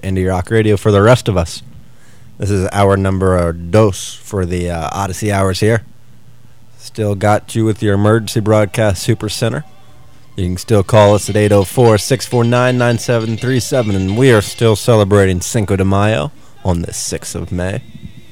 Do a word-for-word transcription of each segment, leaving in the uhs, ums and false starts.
Indie Rock Radio for the rest of us. This is hour number dos for the uh, Odyssey Hours here. Still got you with your emergency broadcast super center. You can still call us at eight oh four, six four nine, nine seven three seven, and we are still celebrating Cinco de Mayo on the sixth of May.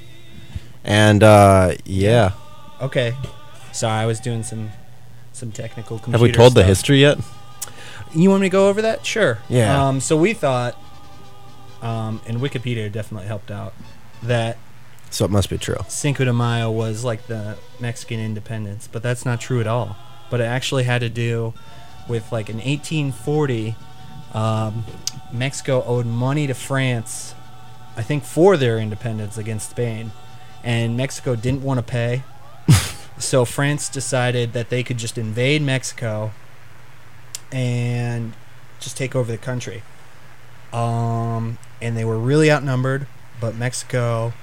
And, uh, yeah. Okay. Sorry, I was doing some some technical computer Have we told stuff. the history yet? You want me to go over that? Sure. Yeah. Um, so we thought, um, and Wikipedia definitely helped out, that So it must be true. Cinco de Mayo was like the Mexican independence, but that's not true at all. But it actually had to do with, like, in eighteen forty, um, Mexico owed money to France, I think, for their independence against Spain, and Mexico didn't want to pay. So France decided that they could just invade Mexico and just take over the country. Um, and they were really outnumbered, but Mexico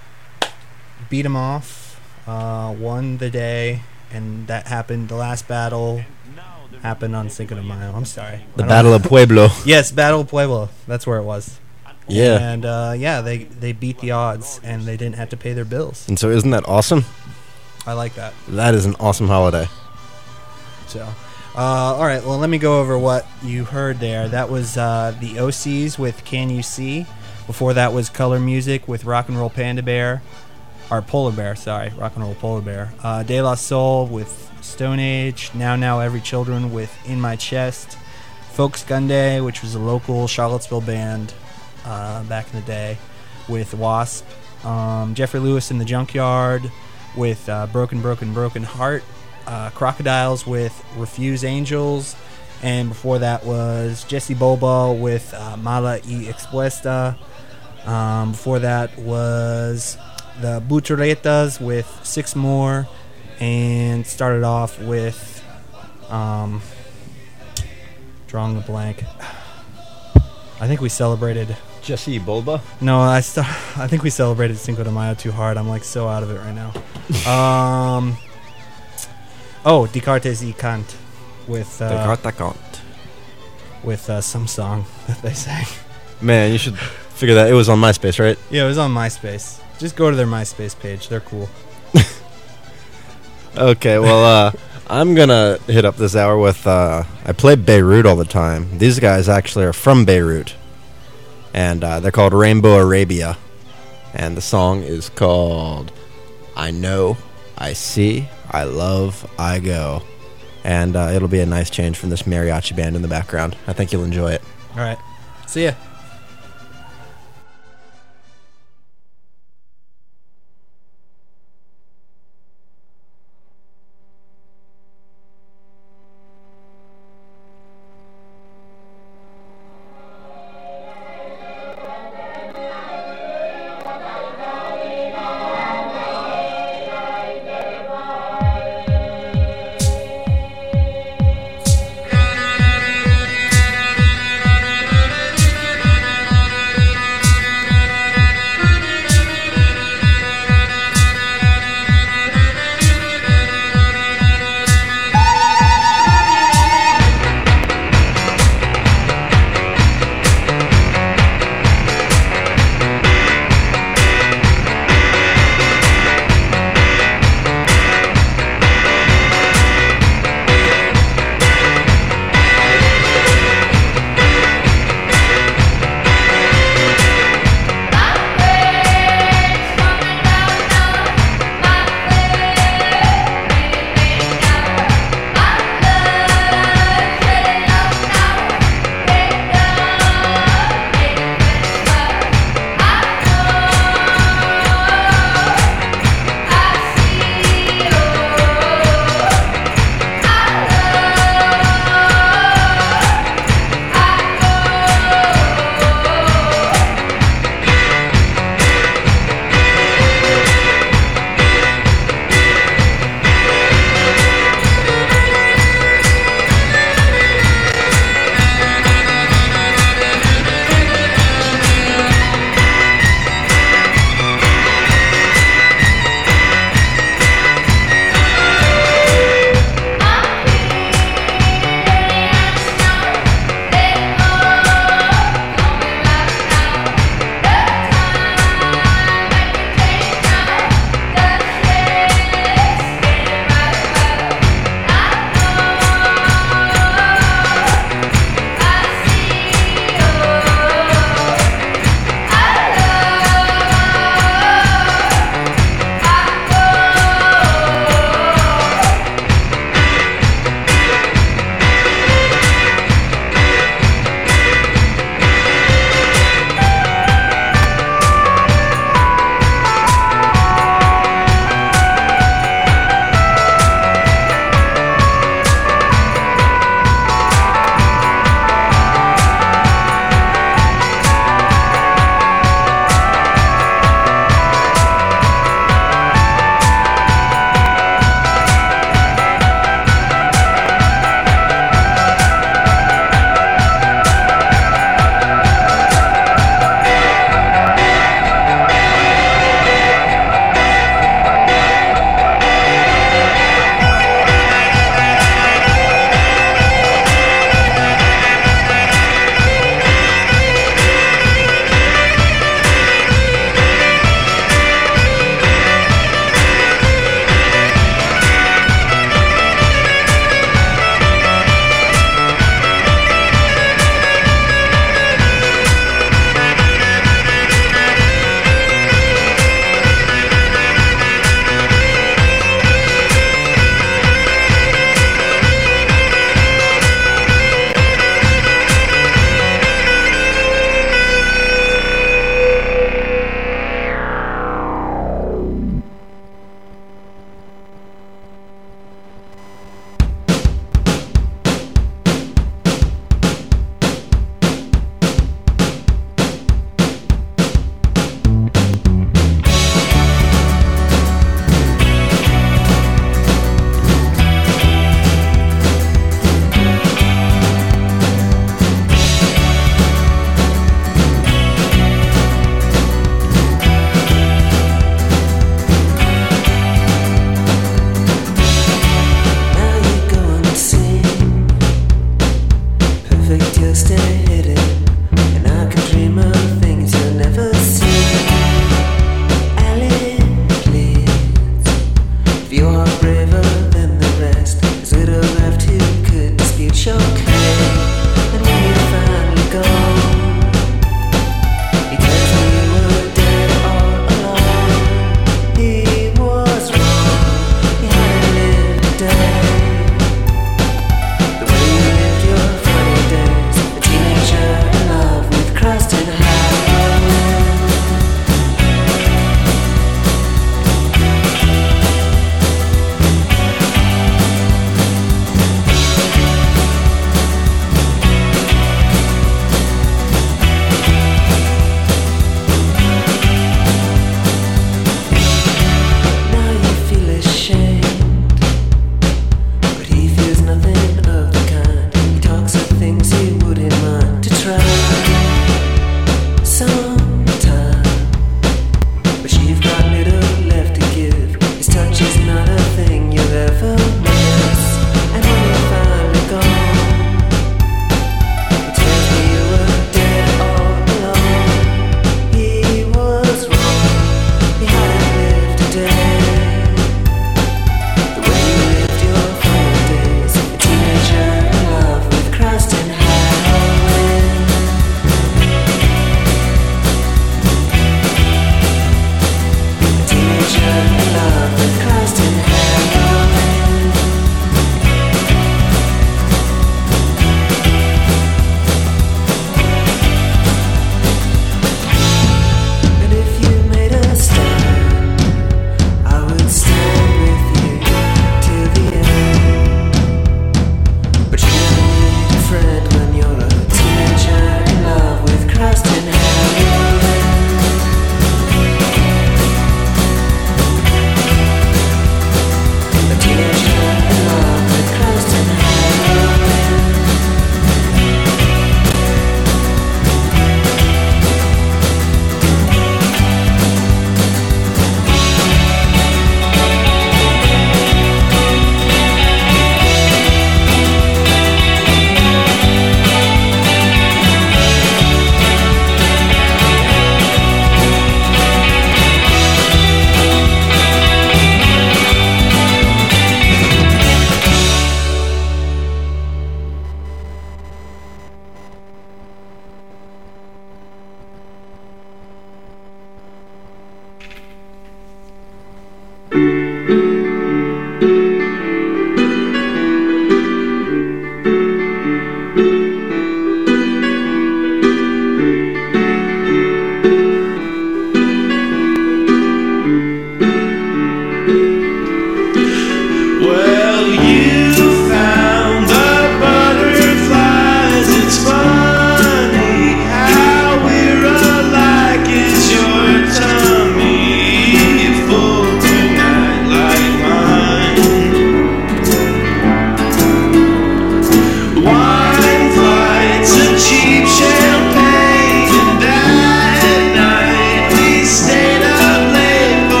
beat them off, uh, won the day, and that happened. The last battle happened on Cinco de Mayo. I'm sorry. The Battle of Pueblo. Yes, Battle of Pueblo. That's where it was. Yeah. And, uh, yeah, they, they beat the odds, and they didn't have to pay their bills. And so isn't that awesome? I like that. That is an awesome holiday. So, uh, all right. Well, let me go over what you heard there. That was uh, the O Cs with "Can You See." Before that was Color Music with "Rock and Roll Panda Bear," or Polar Bear. Sorry, Rock and Roll Polar Bear. Uh, De La Soul with "Stone Age." Now, Now, Every Children with "In My Chest." Folks Gunday, which was a local Charlottesville band uh, back in the day, with "Wasp." Um, Jeffrey Lewis in the Junkyard with uh, Broken, Broken, Broken Heart. Uh, Crocodiles with Refuse Angels. And before that was Jesse Bobo with uh, Mala y Expuesta. Um, before that was the Buturetas with Six More. And started off with um, drawing a blank. I think we celebrated... Jesse Bulba? No, I st- I think we celebrated Cinco de Mayo too hard. I'm like so out of it right now. um, oh, Descartes y Kant with uh, Descartes Kant. with uh, some song that they sang. Man, you should figure that. It was on MySpace, right? Yeah, it was on MySpace. Just go to their MySpace page. They're cool. Okay, well, uh, I'm going to hit up this hour with, uh, I play Beirut all the time. These guys actually are from Beirut. And uh, they're called Rainbow Arabia. And the song is called I Know, I See, I Love, I Go. And uh, it'll be a nice change from this mariachi band in the background. I think you'll enjoy it. All right. See ya. Thank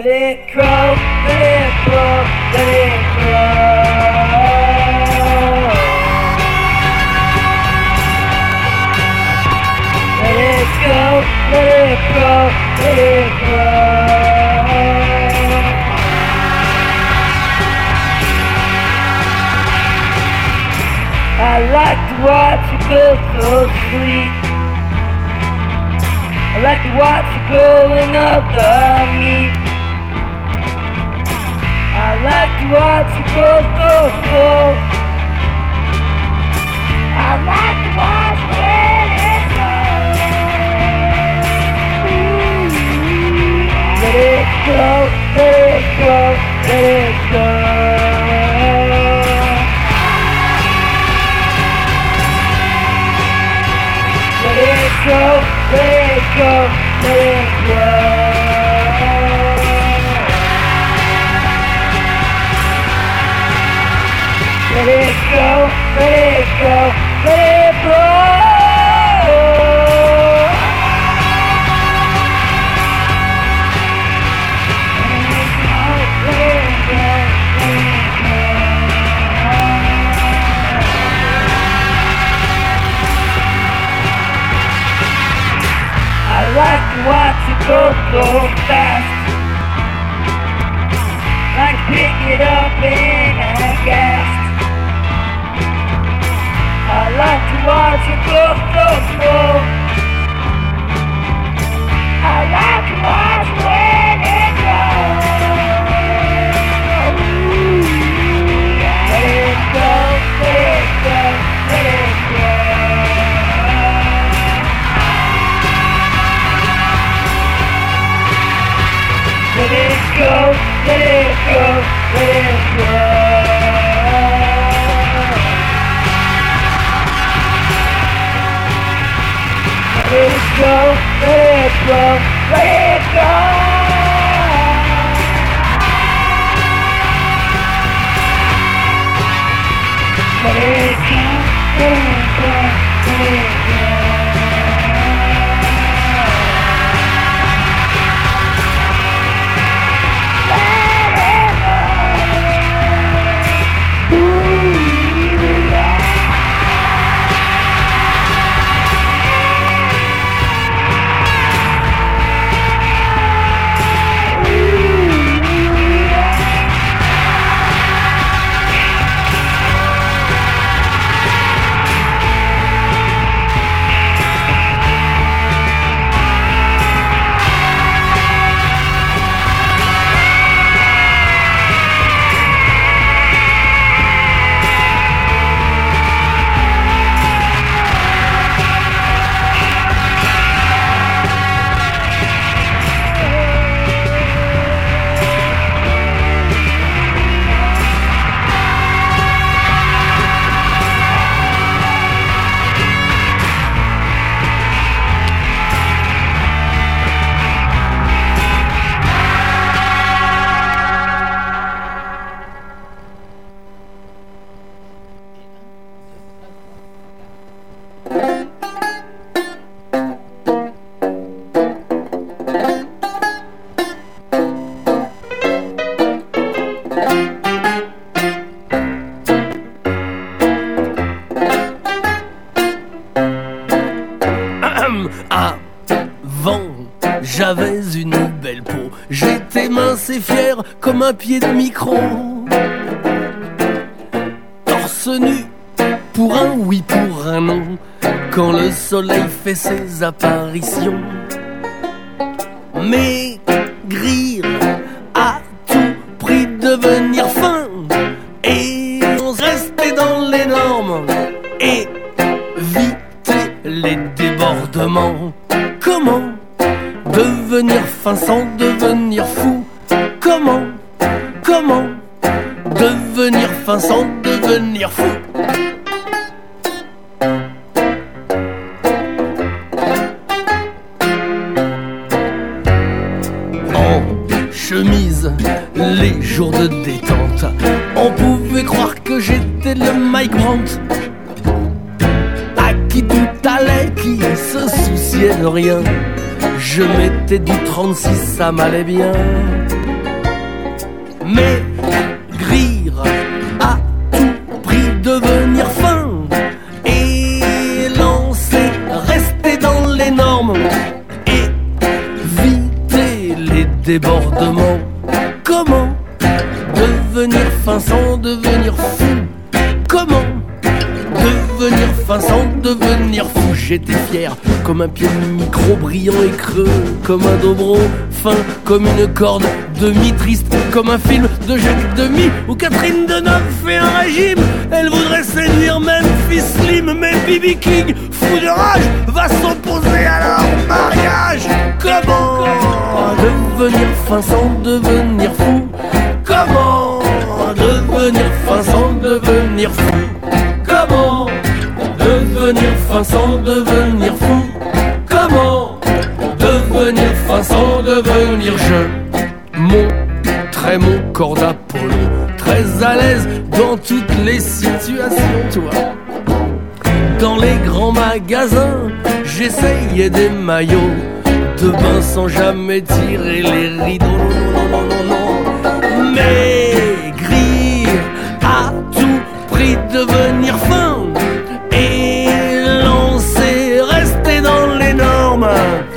Let it grow, let it grow, let it grow. Let it go, let it grow, let it grow. I like to watch you go so sweet. I like to watch you growing up the meat. I like to watch you grow so slow. I like to watch you let it go. Let it go, let it go, let it go. Let it go, let it go, let it go. Let it go, let it go, let it go. I like to watch it go so fast. Like pick it up in a gas. I like to watch it go so slow. I like to watch when it goes. Let it go, let it go, let it go. Let it go, let it go, let it go. Let it go, let it go, let it go. Let it go, let it go, let it go. J'avais une belle peau, j'étais mince et fier comme un pied de micro. Torse nu, pour un oui, pour un non, quand le soleil fait ses apparitions. Maigrir, à tout prix devenir fin, et on restait dans les normes, éviter les débordements. Comment devenir fin sans devenir fou? Comment, comment devenir fin sans devenir fou? En chemise, les jours de détente, on pouvait croire que j'étais le Mike Brandt, à qui tout allait, qui se souciait de rien. Je mettais du trente-six, ça m'allait bien. maigrir, à tout prix devenir fin, élancer, rester dans les normes, éviter les débordements. Comment devenir fin sans devenir fou? Comment devenir fin sans devenir fou? J'étais fier comme un pied de micro brillant et creux, comme un dobro fin, comme une corde demi-triste, comme un film de Jacques Demy où Catherine Deneuve fait un régime. Elle voudrait séduire Memphis Slim, mais B B King, fou de rage, va s'opposer à leur mariage. Comment devenir fin sans devenir fou? Comment devenir fin sans devenir fou? Comment devenir fin sans devenir fou? Comment devenir fin sans devenir je montrais mon corps d'Apollo, très à l'aise dans toutes les situations, toi. Dans les grands magasins, j'essayais des maillots de bain sans jamais tirer les rideaux. Non, non, non, non, non. Maigrir, à tout prix devenir fin, élancer, rester dans les normes,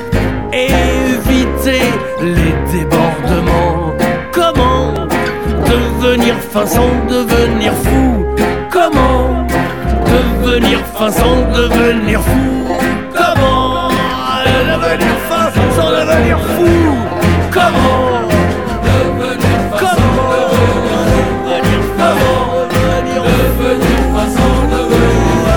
éviter les débordements. Comment devenir fin sans devenir fou? Comment devenir fin sans devenir fou? Comment devenir fin sans devenir fou? Comment devenir fin sans devenir fou? Comment devenir fin sans devenir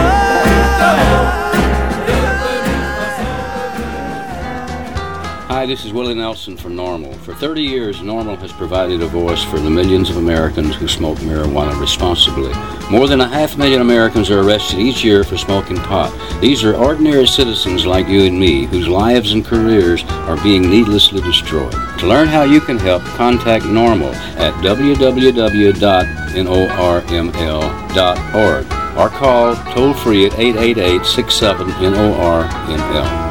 Hi, this is Willie Nelson for NORML. For thirty years, NORML has provided a voice for the millions of Americans who smoke marijuana responsibly. More than a half million Americans are arrested each year for smoking pot. These are ordinary citizens like you and me, whose lives and careers are being needlessly destroyed. To learn how you can help, contact NORML at w w w dot norml dot org or call toll-free at eight eight eight, six seven, N O R M L.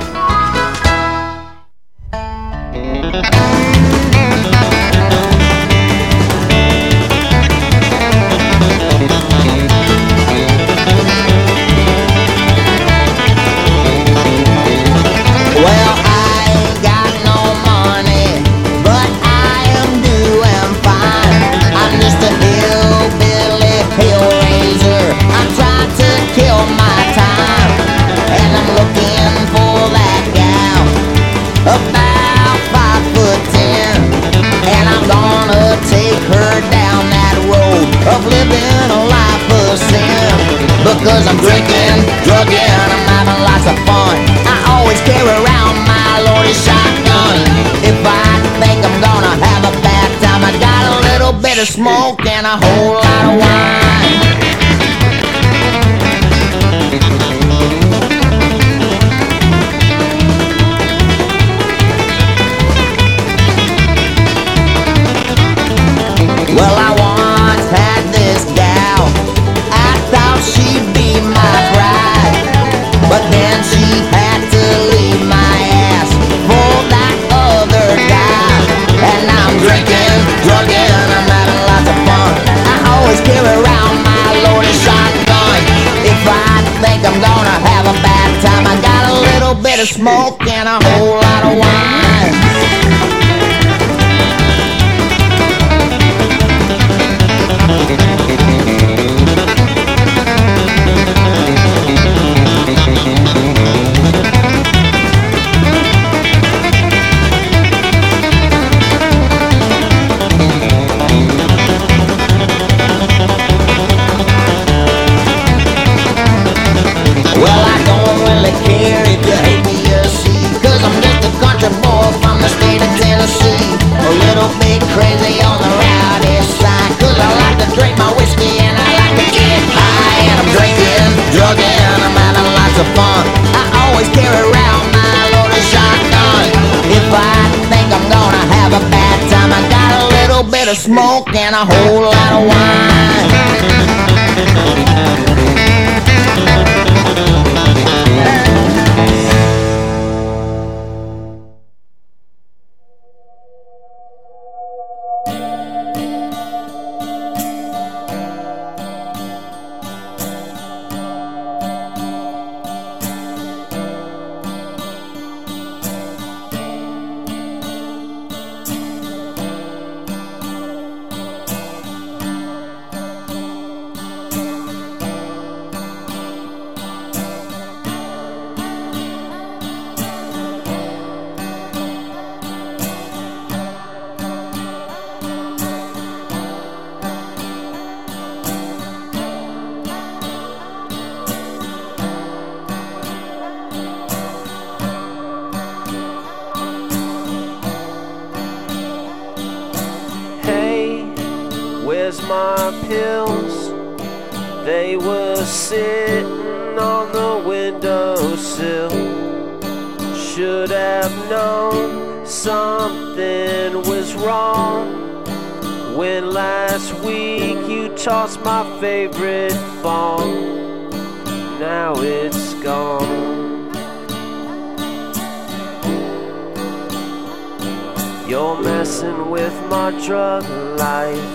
Because I'm drinking, drugging, I'm having lots of fun. I always carry around my loaded shotgun. If I think I'm gonna have a bad time, I got a little bit of smoke and a whole lot of wine. Well, I once had this gal, I thought she'd be my bride, but then she had to leave my ass for that other guy. And now I'm drinking, drugging, I'm having lots of fun. I always carry around my loaded shotgun. If I think I'm gonna have a bad time, I got a little bit of smoke and a whole lot of wine. Well, I don't really care if you hate me or see, 'cause I'm just a country boy from the state of Tennessee. A little bit crazy on the rowdy side, 'cause I like to drink my whiskey and I like to get high. And I'm drinking, drugging, I'm having lots of fun. I always carry around my loaded shotgun. If I think I'm gonna have a bad time, I got a little bit of smoke and a whole lot of wine. my pills. They were sitting on the windowsill. Should have known something was wrong when last week you tossed my favorite phone. Now it's gone. You're messing with my drug life.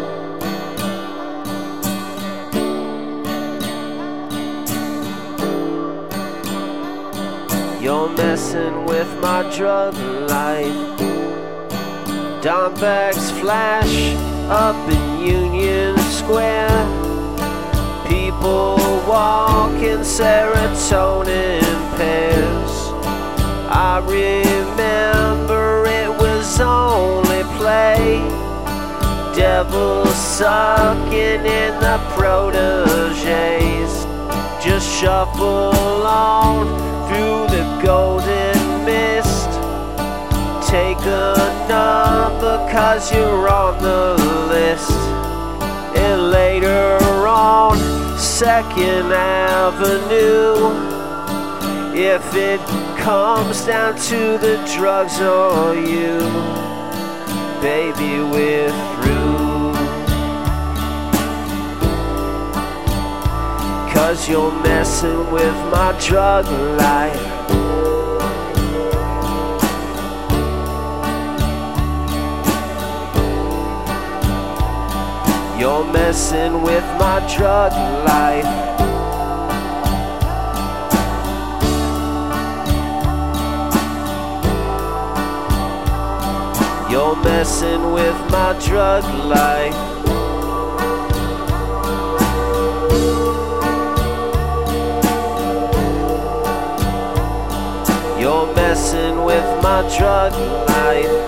You're messing with my drug life. Dime bags flash up in Union Square. People walk in serotonin pairs. I remember it was only play. Devils sucking in the proteges. Just shuffle on through the golden mist. Take a number cause you're on the list. And later on Second Avenue, if it comes down to the drugs or you, baby, we're through. Cause you're messing with my drug life. You're messing with my drug life. You're messing with my drug life. You're messing with my drug life.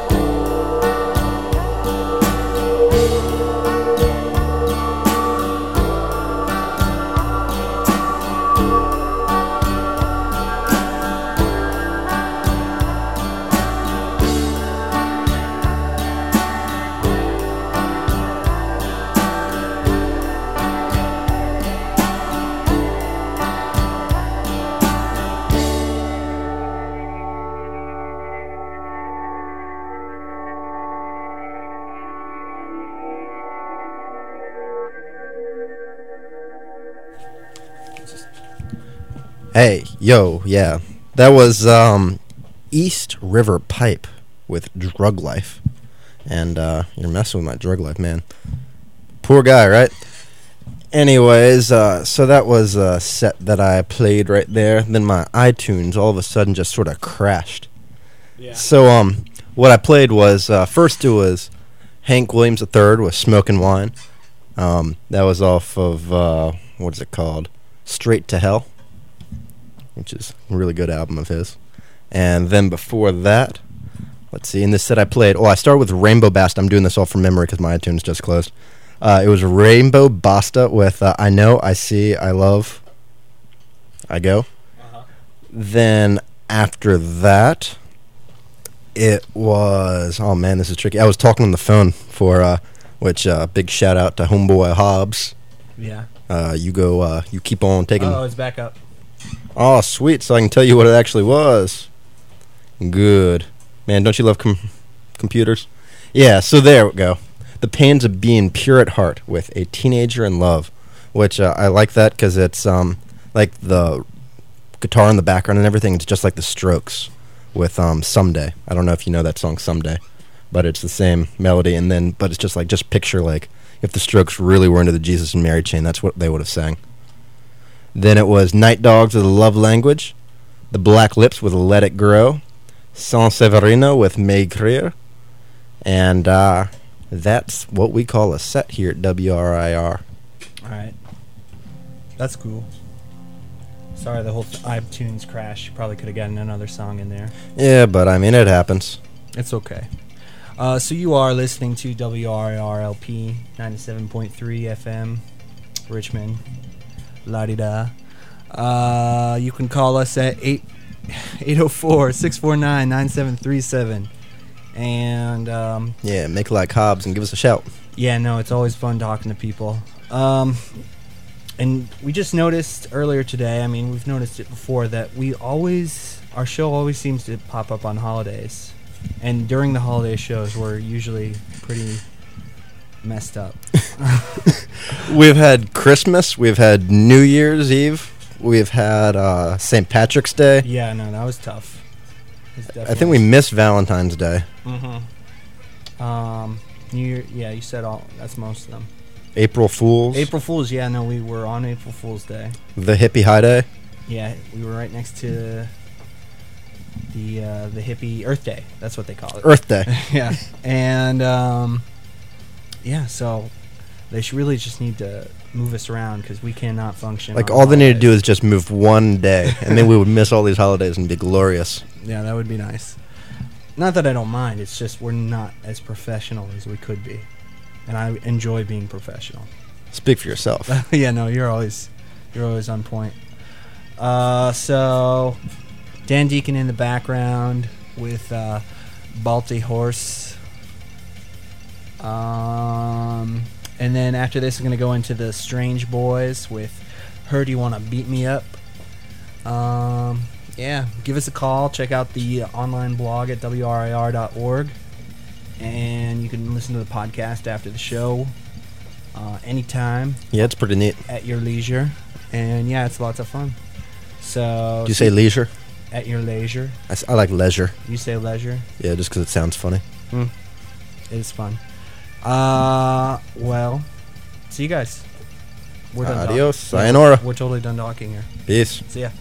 Hey, yo, yeah. That was um, East River Pipe with Drug Life. And uh, you're messing with my drug life, man. Poor guy, right? Anyways, uh, so that was a set that I played right there. Then my iTunes all of a sudden just sort of crashed. Yeah. So um, what I played was, uh, first it was Hank Williams the third with Smokin' Wine. Um, that was off of, uh, what is it called? Straight to Hell, which is a really good album of his. And then before that, let's see, in this set I played, oh, I started with Rainbow Basta. I'm doing this all from memory because my iTunes just closed. Uh, it was Rainbow Basta with uh, I Know, I See, I Love, I Go. Uh-huh. Then after that, it was, oh man, this is tricky. I was talking on the phone for, uh, which, uh, big shout out to Homeboy Hobbs. Yeah. Uh, you go, uh, you keep on taking. Oh, it's back up. Oh, sweet. So I can tell you what it actually was. Good. Man, don't you love com- computers? Yeah, so there we go. The Pains of Being Pure at Heart with A Teenager in Love, which uh, I like that because it's um like the guitar in the background and everything. It's just like the Strokes with um Someday. I don't know if you know that song Someday, but it's the same melody. And then, but it's just like, just picture like if the Strokes really were into the Jesus and Mary chain, that's what they would have sang. Then it was Night Dogs with The Love Language, The Black Lips with Let It Grow, San Severino with Maigrir, and uh, that's what we call a set here at W R I R. All right. That's cool. Sorry, the whole th- iTunes crash. Probably could have gotten another song in there. Yeah, but I mean, it happens. It's okay. Uh, so you are listening to W R I R L P ninety-seven point three F M, Richmond. La-di-da. Uh, you can call us at eight oh four, six four nine, nine seven three seven. And, um... yeah, make like Hobbs and give us a shout. Yeah, no, it's always fun talking to people. Um, and we just noticed earlier today, I mean, we've noticed it before, that we always, our show always seems to pop up on holidays. And during the holiday shows, we're usually pretty messed up. We've had Christmas. We've had New Year's Eve. We've had uh, Saint Patrick's Day. Yeah, no, that was tough. It was I think we missed Valentine's Day. Mm-hmm. Um, New Year, yeah, you said all. That's most of them. April Fools. April Fools, yeah, no, we were on April Fool's Day. The Hippie High Day. Yeah, we were right next to the uh, the hippie Earth Day. That's what they call it. Earth Day. Yeah, and um, yeah, so they should really just need to move us around because we cannot function. Like on all they need to holidays. do is just move one day, and then we would miss all these holidays and be glorious. Yeah, that would be nice. Not that I don't mind. It's just we're not as professional as we could be, and I enjoy being professional. Speak for yourself. Yeah, no, you're always you're always on point. Uh, so Dan Deacon in the background with uh, Balti Horse. Um, and then after this, I'm gonna go into the Strange Boys with "Heard You Wanna Beat Me Up." Um, yeah, give us a call. Check out the online blog at w r i r dot org, and you can listen to the podcast after the show uh, anytime Yeah, it's pretty neat. at your leisure. And yeah, it's lots of fun. So Do you say leisure? at your leisure? I, s- I like leisure. You say leisure? Yeah, just because it sounds funny. Mm. It is fun. Uh, well, see you guys. We're done Adios. talking. Sayonara. We're totally done talking here. Peace. See ya.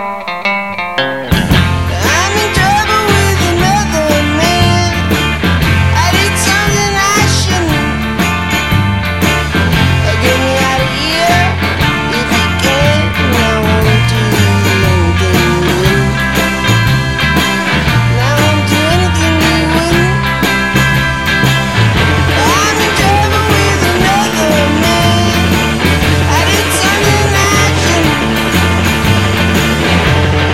I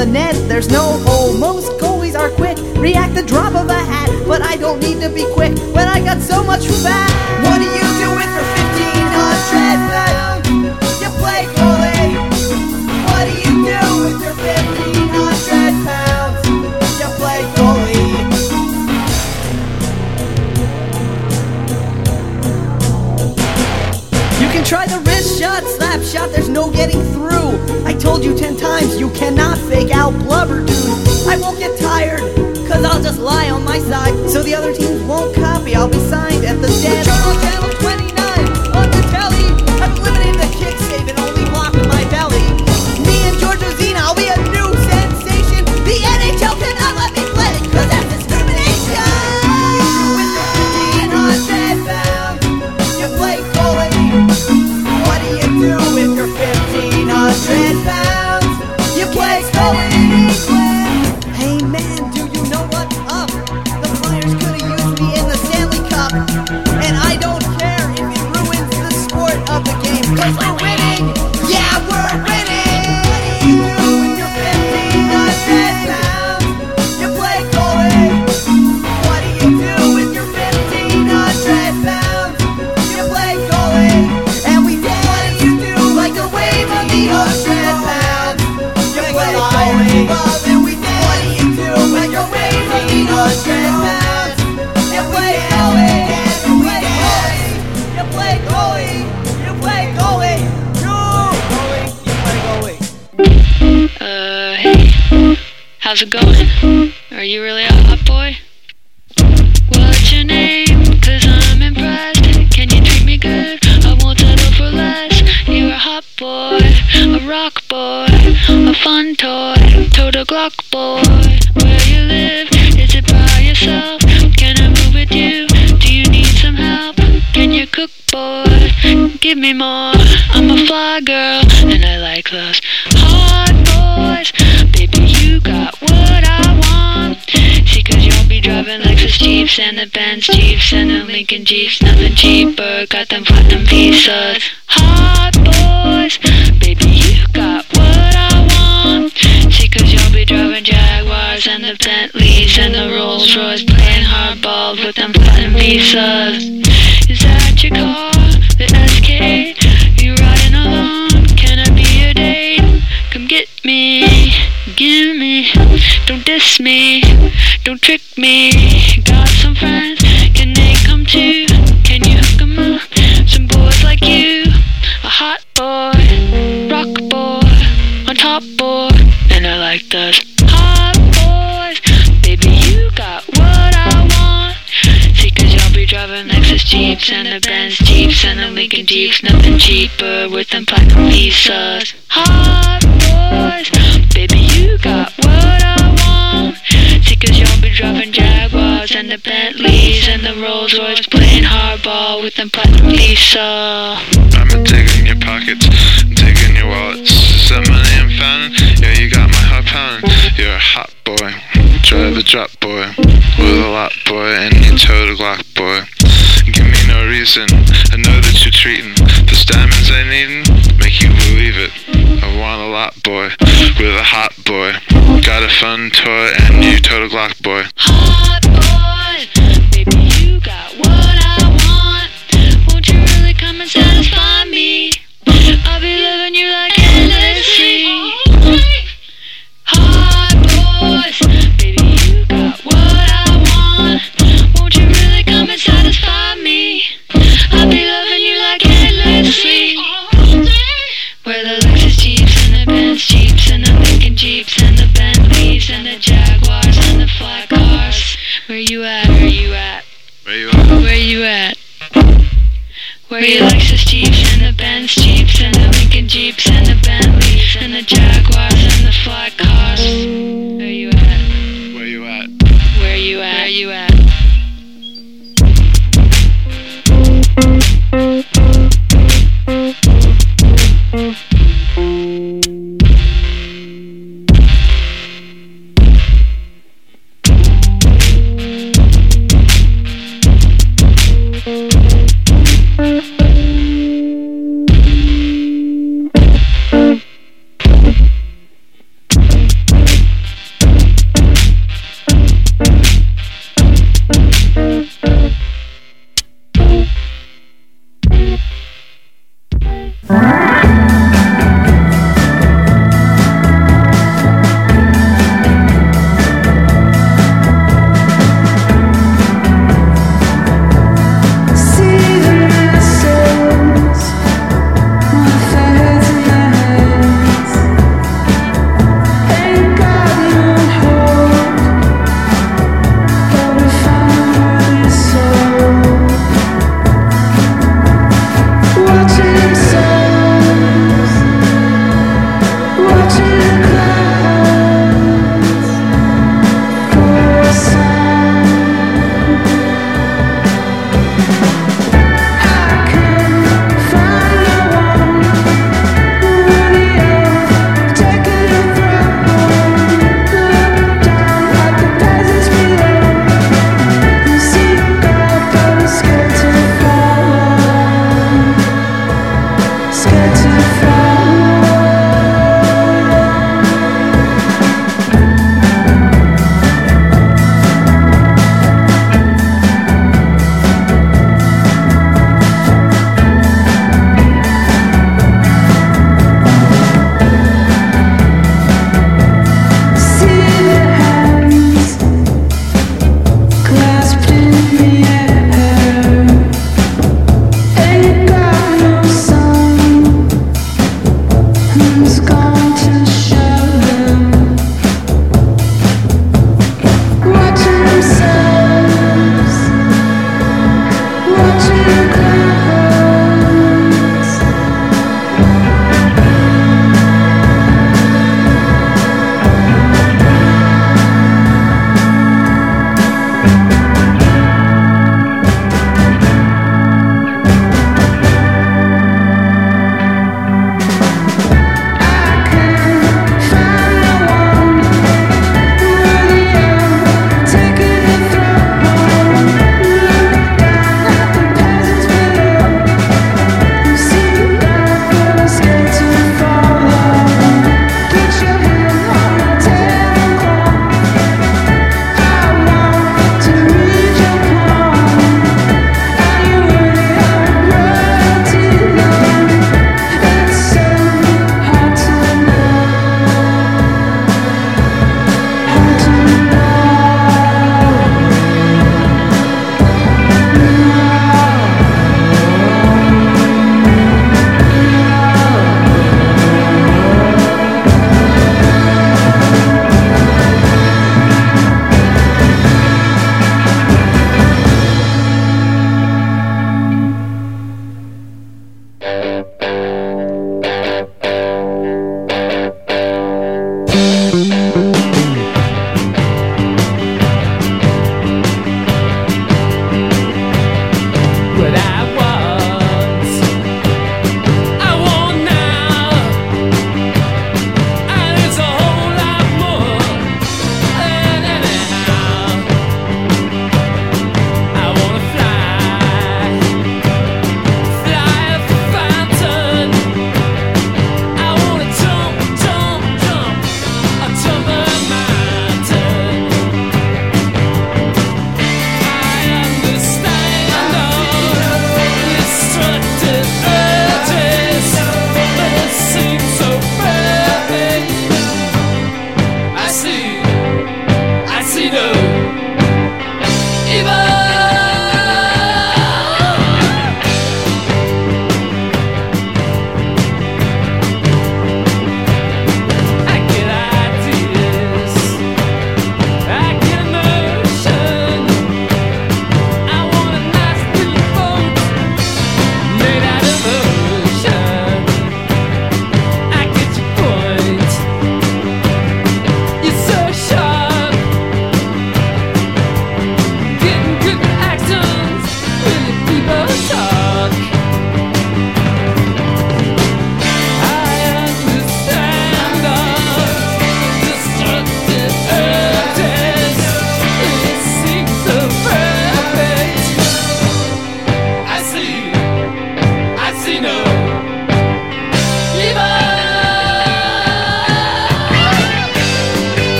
the net, there's no hole. Most goalies are quick, react the drop of a hat, but I don't need to be quick when I got so much fat. What do you do with your fifteen hundred pounds? You play goalie. What do you do with your fifteen hundred pounds? You play goalie. You can try the wrist shot, slap shot, there's no getting through. I told you ten times you cannot fake out blubber, dude. I won't get tired, cause I'll just lie on my side, so the other teams won't copy. I'll be signed at the dead. Channel channel twenty-nine on the telly. I've eliminated the kick save and only blocked my belly. Me and George Ozina, I'll be a new sensation. The N H L cannot let me play, cause that's discrimination. With your fifteen hundred pounds, you play goalie. What do you do with your fifteen hundred pounds? You play goalie. Hey man, do you know what's up? The Flyers could've used me in the Stanley Cup, and I don't care if it ruins the sport of the game, cause we're winning. Yeah, we're winning. What do you do with your fifteen hundred pounds? You play goalie. What do you do with your fifteen hundred pounds? You play goalie. And we did. What do you do like the wave of the ocean pounds? You play goalie. And we did. What do you do like the wave of the ocean pounds? You play goalie. And we did. You play goalie. You play goalie. You goalie. You play goalie. Uh, hey, how's it going? Are you really a hot boy? What's your name? Cause I'm impressed. Can you treat me good? I won't settle for less. You're a hot boy, a rock boy, a fun toy, total Glock boy. Where you live? Is it by yourself? Can I move with you? Do you need some help? Can you cook, boy? Give me more. I'm a fly girl, and I like those hot boys. Baby, you got what I want. See, cause you'll be driving Lexus Jeeps and the Benz Jeeps and the Lincoln Jeeps. Nothing cheaper, got them platinum visas. Hot boys, baby, you got what I want. See, cause you'll be driving Jaguars and the Bentleys and the Rolls Royce, playing hardball with them platinum visas. Is that your car, the S K? You riding along? Can I be your date? Come get me, give me, don't diss me, don't trick me. Got some friends, can they come too? Can you hook 'em up? Some boys like you, a hot boy, rock boy, on top boy, and I like those hot boys. Baby, you got what I want. See, cause y'all be driving Lexus Jeeps and the Benz Jeeps and the Lincoln Jeeps. Nothing cheaper with them platinum visas. Hot boys, baby, you got what I want. See, cause y'all be driving Jaguars and the Bentleys and the Rolls Royce, playing hardball with them platinum visas. I'm taking your pockets, I'm taking your wallets. Is that money I'm founding? Yeah, you got my heart pounding. You're a hot boy, drive a drop boy, with a lot boy, and you tote a Glock boy. Give me no reason, I know that you're treating those diamonds I needin', make you believe it. I want a lot boy, with a hot boy, got a fun toy, and you tote a Glock boy. Hot boy, baby, you got what I want. Won't you really come and satisfy me? I'll be loving you like endlessly. Hot boys, baby, you got what I want. Won't you really come and satisfy me? I'll be loving you like endlessly. Where the Lexus Jeeps and the Benz Jeeps and the Lincoln Jeeps and the Bentleys and the Jaguars and the fly cars. Where you at? Where you at? Where you at? Where you at? Where your Lexus Jeeps and the Benz Jeeps and the Lincoln Jeeps and the Bentleys and the Jaguars and the fly cars. Where you at? Where you at? Where you at? Where you at?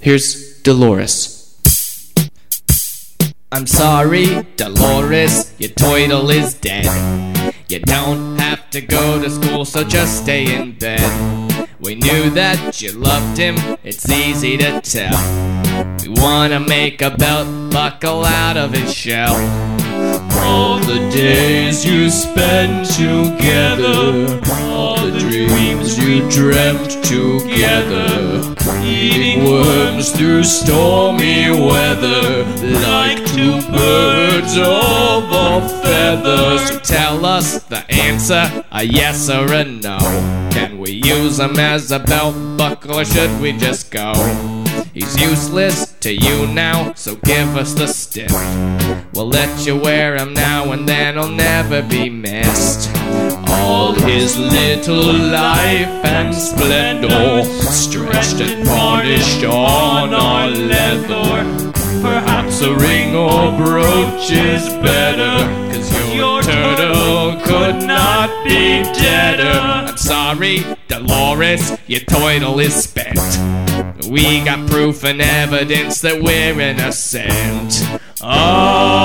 Here's Dolores. I'm sorry, Dolores, your turtle is dead. You don't have to go to school, so just stay in bed. We knew that you loved him, it's easy to tell. We wanna make a belt buckle out of his shell. All the days you spent together, all the dreams you dreamt together, eating worms through stormy weather, like two birds of a feather. So tell us the answer, a yes or a no. Can we use him as a belt buckle, or should we just go? He's useless to you now, so give us the stick. We'll let you wear him now and then he'll never be missed. All his little life and splendor stretched and polished on our leather. Perhaps a ring or brooch is better, 'cause your turtle could not be deader. I'm sorry, Dolores, your turtle is spent. We got proof and evidence that we're innocent. Oh,